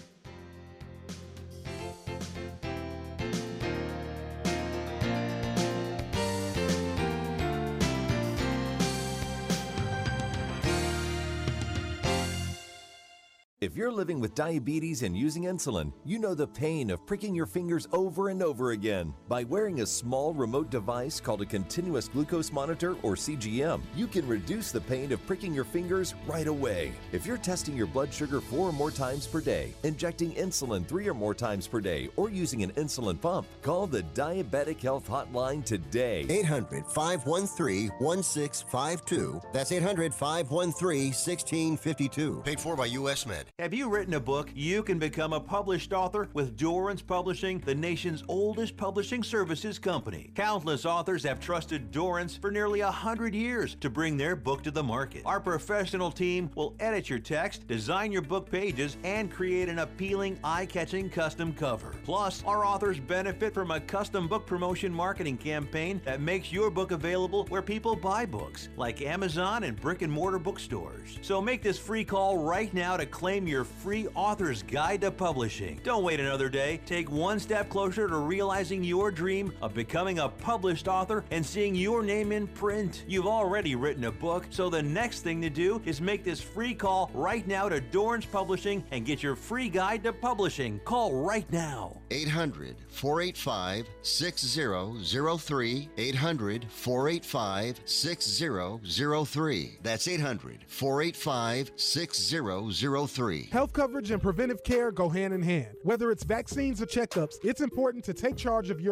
If you're living with diabetes and using insulin, you know the pain of pricking your fingers over and over again. By wearing a small remote device called a continuous glucose monitor, or C G M, you can reduce the pain of pricking your fingers right away. If you're testing your blood sugar four or more times per day, injecting insulin three or more times per day, or using an insulin pump, call the Diabetic Health Hotline today. eight hundred, five one three, one six five two. That's eight hundred, five one three, one six five two. Paid for by U S Med. Have you written a book? You can become a published author with Dorrance Publishing, the nation's oldest publishing services company. Countless authors have trusted Dorrance for nearly a hundred years to bring their book to the market. Our professional team will edit your text, design your book pages, and create an appealing, eye-catching custom cover. Plus, our authors benefit from a custom book promotion marketing campaign that makes your book available where people buy books, like Amazon and brick-and-mortar bookstores. So make this free call right now to claim your free author's guide to publishing. Don't wait another day. Take one step closer to realizing your dream of becoming a published author and seeing your name in print. You've already written a book, so the next thing to do is make this free call right now to Dorrance Publishing and get your free guide to publishing. Call right now. eight hundred, four eight five, six zero zero three. eight hundred, four eight five, six zero zero three. That's eight hundred, four eight five, six zero zero three. Health coverage and preventive care go hand in hand. Whether it's vaccines or checkups, it's important to take charge of your health.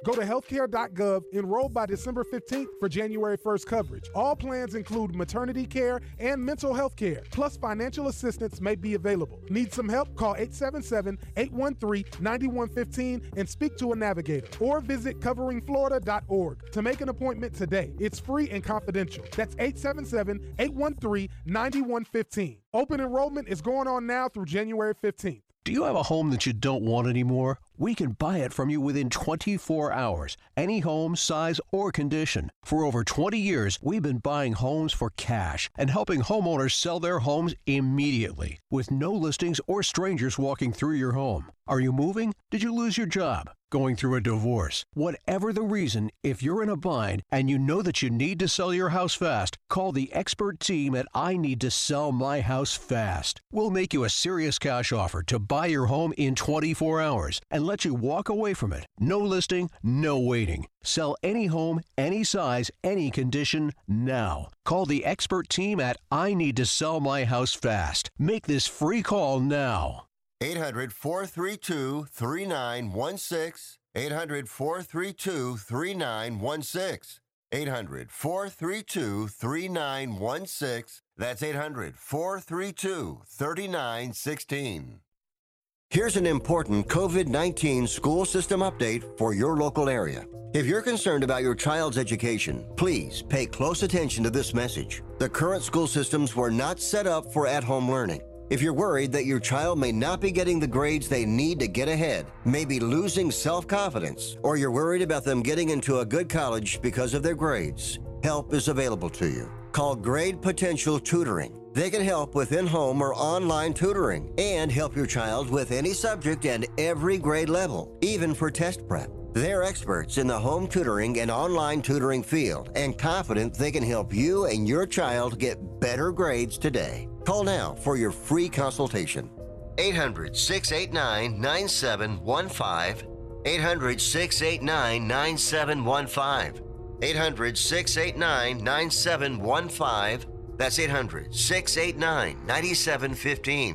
Go to healthcare dot gov, enroll by December fifteenth for January first coverage. All plans include maternity care and mental health care, plus financial assistance may be available. Need some help? Call eight seven seven, eight one three, nine one one five and speak to a navigator, or visit covering florida dot org to make an appointment today. It's free and confidential. That's eight seven seven, eight one three, nine one one five. Open enrollment is going on now through January fifteenth. Do you have a home that you don't want anymore? We can buy it from you within twenty-four hours. Any home, size, or condition. For over twenty years, we've been buying homes for cash and helping homeowners sell their homes immediately with no listings or strangers walking through your home. Are you moving? Did you lose your job? Going through a divorce? Whatever the reason, if you're in a bind and you know that you need to sell your house fast, call the expert team at I Need to Sell My House Fast. We'll make you a serious cash offer to buy your home in twenty-four hours and let you walk away from it. No listing, no waiting. Sell any home, any size, any condition, now. Call the expert team at I Need to Sell My House Fast. Make this free call now. eight hundred, four three two, three nine one six. eight hundred, four three two, three nine one six. eight hundred, four three two, three nine one six. That's eight hundred, four three two, three nine one six. Here's an important COVID nineteen school system update for your local area. If you're concerned about your child's education, please pay close attention to this message. The current school systems were not set up for at-home learning. If you're worried that your child may not be getting the grades they need to get ahead, maybe losing self-confidence, or you're worried about them getting into a good college because of their grades, help is available to you. Call Grade Potential Tutoring. They can help with in-home or online tutoring and help your child with any subject and every grade level, even for test prep. They're experts in the home tutoring and online tutoring field and confident they can help you and your child get better grades today. Call now for your free consultation. eight hundred, six eight nine, nine seven one five. eight hundred, six eight nine, nine seven one five. eight hundred, six eight nine, nine seven one five. That's eight hundred, six eight nine, nine seven one five.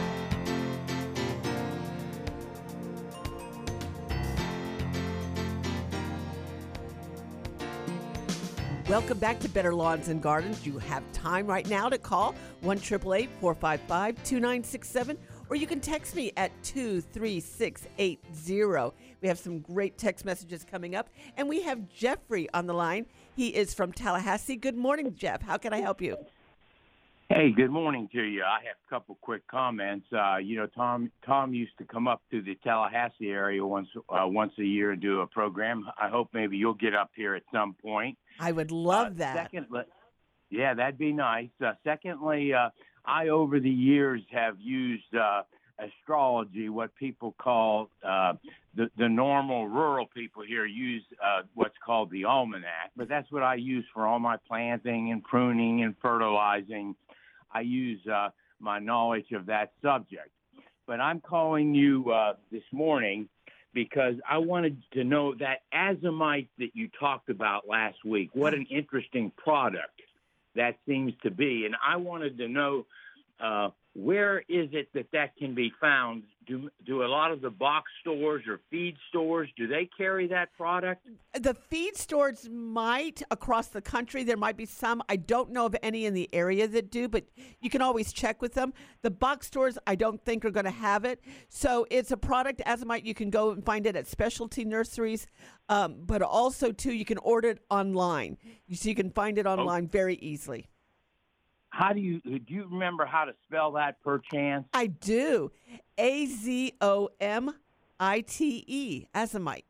Welcome back to Better Lawns and Gardens. You have time right now to call one eight eight eight, four five five, two nine six seven, or you can text me at two three six eight zero. We have some great text messages coming up, and we have Jeffrey on the line. He is from Tallahassee. Good morning, Jeff. How can I help you? Hey, good morning to you. I have a couple quick comments. Uh, you know, Tom Tom used to come up to the Tallahassee area once uh, once a year and do a program. I hope maybe you'll get up here at some point. I would love uh, that. Secondly, yeah, that'd be nice. Uh, secondly, uh, I over the years have used uh, astrology, what people call uh, the the normal rural people here use uh, what's called the almanac, but that's what I use for all my planting and pruning and fertilizing. I use uh, my knowledge of that subject. But I'm calling you uh, this morning because I wanted to know that azomite that you talked about last week, what an interesting product that seems to be. And I wanted to know uh, where is it that that can be found? Do, do a lot of the box stores or feed stores, do they carry that product? The feed stores might across the country. There might be some. I don't know of any in the area that do, but you can always check with them. The box stores, I don't think, are going to have it. So it's a product, azomite. You can go and find it at specialty nurseries, um, but also, too, you can order it online. So you can find it online oh. very easily. How do you, do you remember how to spell that per chance? I do. A Z O M I T E, azomite.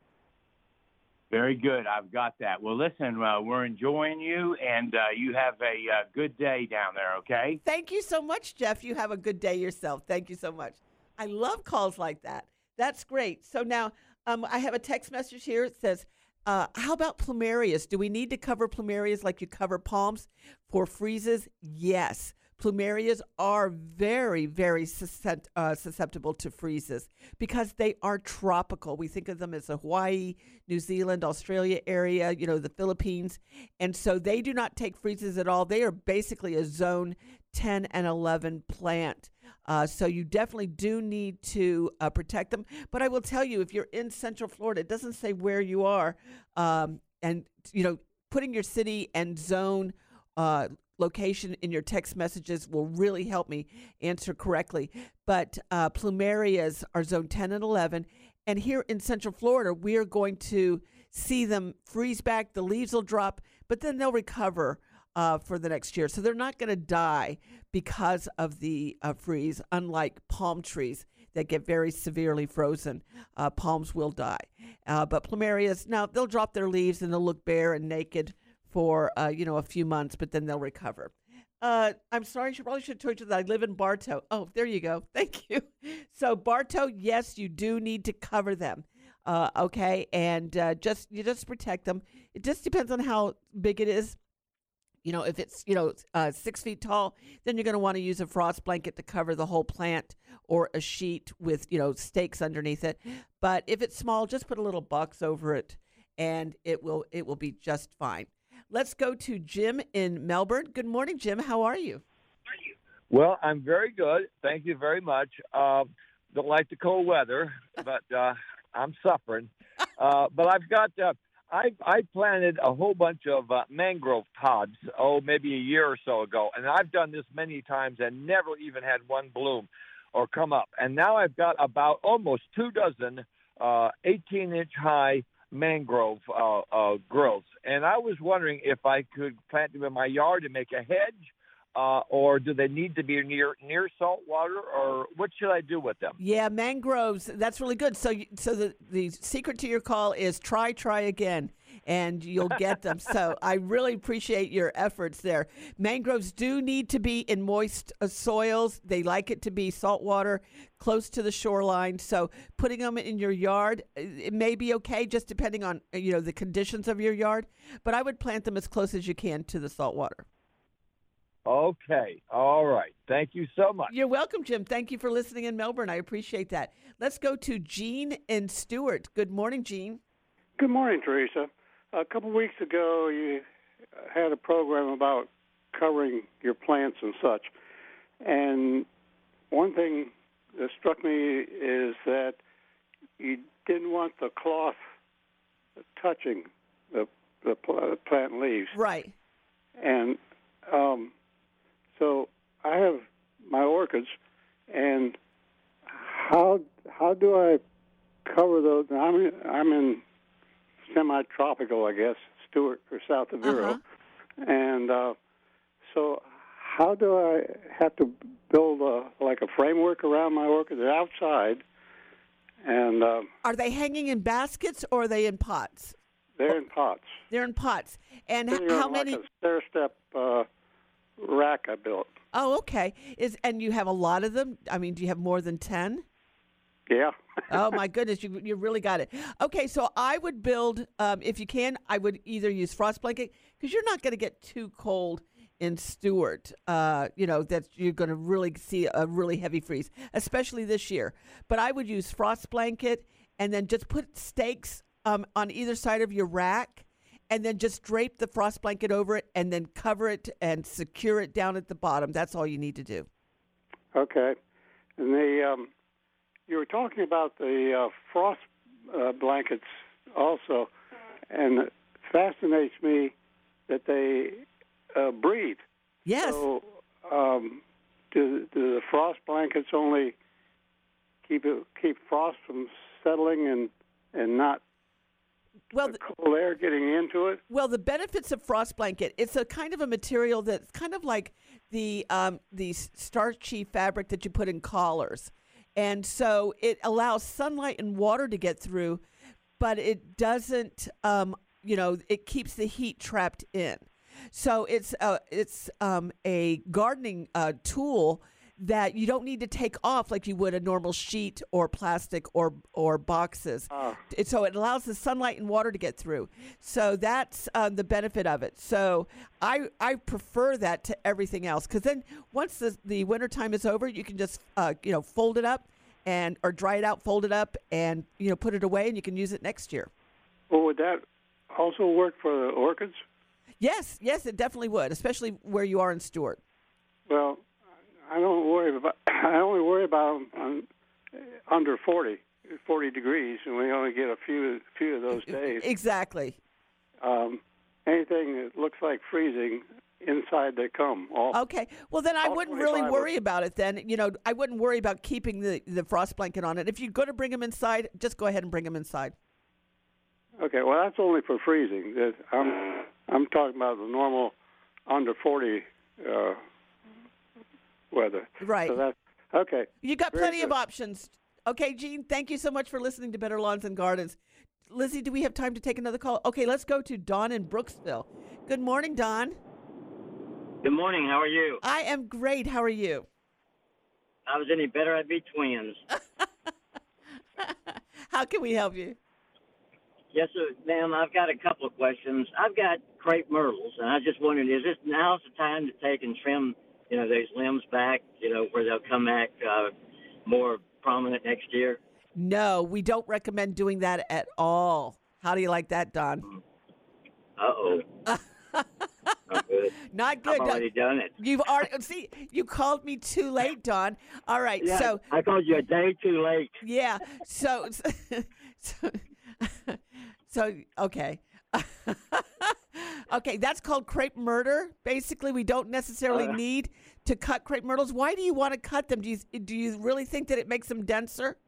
Very good. I've got that. Well, listen, uh, we're enjoying you, and uh, you have a uh, good day down there, okay? Thank you so much, Jeff. You have a good day yourself. Thank you so much. I love calls like that. That's great. So now um, I have a text message here. It says, Uh, how about plumerias? Do we need to cover plumerias like you cover palms for freezes? Yes. Plumerias are very, very suscept- uh, susceptible to freezes because they are tropical. We think of them as a Hawaii, New Zealand, Australia area, you know, the Philippines. And so they do not take freezes at all. They are basically a zone ten and eleven plant. Uh, so you definitely do need to uh, protect them. But I will tell you, if you're in Central Florida, it doesn't say where you are, um, and you know, putting your city and zone uh, location in your text messages will really help me answer correctly. But uh, plumerias are zone ten and eleven. And here in Central Florida, we are going to see them freeze back. The leaves will drop, but then they'll recover uh, for the next year. So they're not going to die because of the uh, freeze, unlike palm trees that get very severely frozen. Uh, palms will die. Uh, but plumerias, now they'll drop their leaves and they'll look bare and naked for, uh, you know, a few months, but then they'll recover. Uh, I'm sorry, I probably should have told you that I live in Bartow. Oh, there you go. Thank you. So Bartow, yes, you do need to cover them. Uh, okay, and uh, just you just protect them. It just depends on how big it is. You know, if it's, you know, uh, six feet tall, then you're going to want to use a frost blanket to cover the whole plant, or a sheet with, you know, stakes underneath it. But if it's small, just put a little box over it, and it will it will be just fine. Let's go to Jim in Melbourne. Good morning, Jim. How are you? Well, I'm very good. Thank you very much. Uh, don't like the cold weather, but uh, I'm suffering. Uh, but I've got, uh, I, I planted a whole bunch of uh, mangrove pods, oh, maybe a year or so ago. And I've done this many times and never even had one bloom or come up. And now I've got about almost two dozen uh, eighteen-inch high mangrove uh, uh, growths. And I was wondering if I could plant them in my yard and make a hedge, uh, or do they need to be near near salt water, or what should I do with them? Yeah, mangroves, that's really good. So you, so the, the secret to your call is try, try again, and you'll get them. So I really appreciate your efforts there. Mangroves do need to be in moist uh, soils. They like it to be saltwater, close to the shoreline. So putting them in your yard, it may be okay, just depending on, you know, the conditions of your yard. But I would plant them as close as you can to the saltwater. Okay. All right. Thank you so much. You're welcome, Jim. Thank you for listening in Melbourne. I appreciate that. Let's go to Jean in Stewart. Good morning, Jean. Good morning, Teresa. A couple weeks ago, you had a program about covering your plants and such. And one thing that struck me is that you didn't want the cloth touching the, the plant leaves. Right. And um, so I have my orchids, and how how do I cover those? I'm in, I'm in semi-tropical, I guess, Stewart or south of Vero, uh-huh. and uh, so how do I have to build a, like a framework around my orchids? They're outside, and uh, are they hanging in baskets or are they in pots? They're in pots. They're in pots. And Sitting how on many? Like a stair-step uh, rack I built. Oh, okay. Is and you have a lot of them? I mean, do you have more than ten? Yeah. Oh my goodness, you you really got it. Okay, so I would build, um, if you can, I would either use frost blanket, because you're not going to get too cold in Stewart. Uh, you know that you're going to really see a really heavy freeze, especially this year. But I would use frost blanket, and then just put stakes um, on either side of your rack, and then just drape the frost blanket over it, and then cover it and secure it down at the bottom. That's all you need to do. Okay. And the um, you were talking about the uh, frost uh, blankets also, and it fascinates me that they uh, breathe. Yes. So um, do, do the frost blankets only keep it, keep frost from settling and, and not well, the cold air getting into it? Well, the benefits of frost blanket, it's a kind of a material that's kind of like the um, the starchy fabric that you put in collars. And so it allows sunlight and water to get through, but it doesn't, um, you know, it keeps the heat trapped in. So it's a, it's um, a gardening uh, tool that you don't need to take off like you would a normal sheet or plastic or or boxes. Uh. It, so it allows the sunlight and water to get through. So that's um, the benefit of it. So I I prefer that to everything else, because then once the, the wintertime is over, you can just uh, you know fold it up and or dry it out, fold it up, and you know put it away, and you can use it next year. Well, would that also work for the orchids? Yes, yes, it definitely would, especially where you are in Stewart. Well, I don't worry about. I only worry about them on, under forty, forty degrees, and we only get a few few of those days. Exactly. Um, anything that looks like freezing, inside they come. All, okay. Well, then I all wouldn't really twenty-five worry about it then. You know, I wouldn't worry about keeping the, the frost blanket on it. If you're going to bring them inside, just go ahead and bring them inside. Okay. Well, that's only for freezing. That- I'm I'm talking about the normal under forty uh, weather. Right. So that's okay. You got Very plenty good. of options. Okay, Gene, thank you so much for listening to Better Lawns and Gardens. Lizzie, do we have time to take another call? Okay, let's go to Don in Brooksville. Good morning, Don. Good morning. How are you? I am great. How are you? I was any better, I'd be twins. How can we help you? Yes, sir. Ma'am, I've got a couple of questions. I've got crepe myrtles, and I just wondered, is this now's the time to take and trim, you know, those limbs back, you know, where they'll come back uh, more prominent next year? No, we don't recommend doing that at all. How do you like that, Don? Uh-oh. Not good. Not good. I've already done it. You've already see. You called me too late, Don. All right. Yeah, so I called you a day too late. yeah. So so, so okay. Okay, that's called crepe murder. Basically, we don't necessarily Uh. need to cut crepe myrtles. Why do you want to cut them? Do you do you really think that it makes them denser?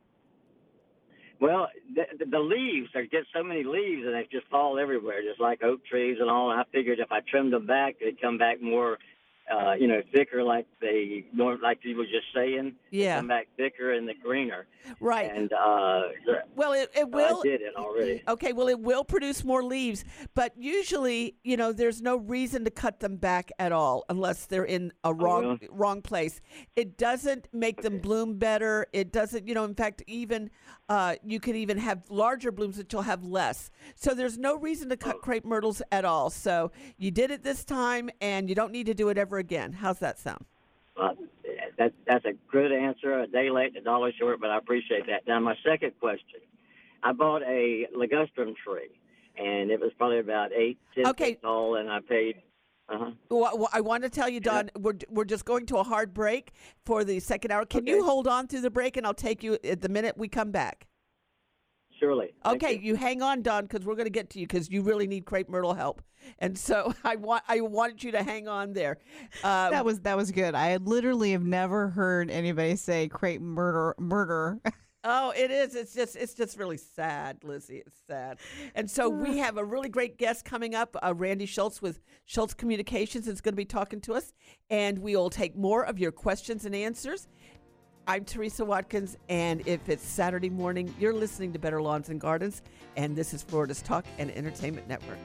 Well, the, the, the leaves, there's just so many leaves, and they just fall everywhere, just like oak trees and all. And I figured if I trimmed them back, they'd come back more, uh, you know, thicker, like they, more like you were just saying. They'd Yeah. come back thicker and the greener. Right. And uh, Well, it, it I will. did it already. Okay, well, it will produce more leaves, but usually, you know, there's no reason to cut them back at all unless they're in a wrong really? wrong place. It doesn't make them bloom better. It doesn't, you know, in fact, even uh, you can even have larger blooms that you'll have less. So there's no reason to cut crepe myrtles at all. So you did it this time, and you don't need to do it ever again. How's that sound? Uh, that, that's a good answer. A day late, a dollar short, but I appreciate that. Now, my second question. I bought a ligustrum tree, and it was probably about eight, ten Okay. feet tall, and I paid... Uh-huh. Well, well, I want to tell you, Don, we're, we're just going to a hard break for the second hour. Can you hold on through the break, and I'll take you at the minute we come back? Surely. Thank Okay, you. hang on, Don, because we're going to get to you because you really need crepe myrtle help, and so I want I wanted you to hang on there. Um, That was that was good. I literally have never heard anybody say crepe murder murder. Oh, it is. It's just it's just really sad, Lizzie. It's sad. And so we have a really great guest coming up, uh, Randy Schultz with Schultz Communications is going to be talking to us, and we will take more of your questions and answers. I'm Teresa Watkins, and if it's Saturday morning, you're listening to Better Lawns and Gardens, and this is Florida's Talk and Entertainment Network.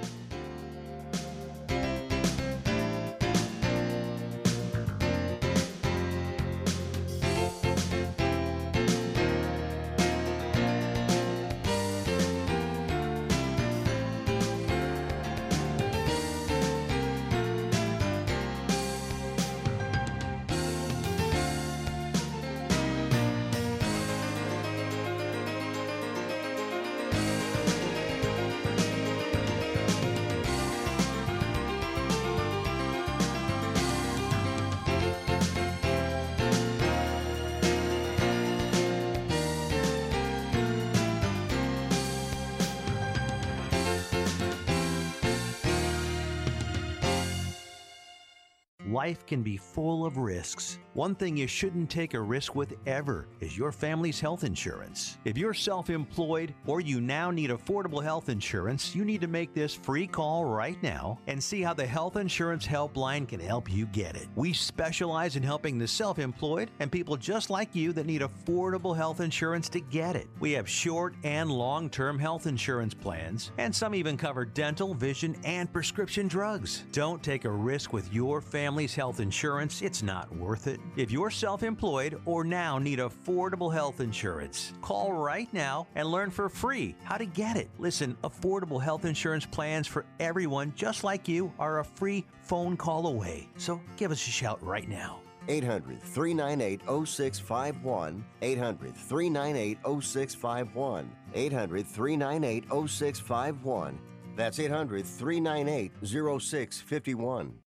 Life can be full of risks. One thing you shouldn't take a risk with ever is your family's health insurance. If you're self-employed or you now need affordable health insurance, you need to make this free call right now and see how the Health Insurance Helpline can help you get it. We specialize in helping the self-employed and people just like you that need affordable health insurance to get it. We have short and long-term health insurance plans, and some even cover dental, vision, and prescription drugs. Don't take a risk with your family's health insurance. It's not worth it. If you're self-employed or now need affordable health insurance, call right now and learn for free how to get it. Listen, affordable health insurance plans for everyone just like you are a free phone call away. So give us a shout right now. eight hundred, three nine eight, oh six five one. eight hundred, three nine eight, oh six five one. eight hundred, three nine eight, oh six five one. That's eight hundred, three nine eight, oh six five one.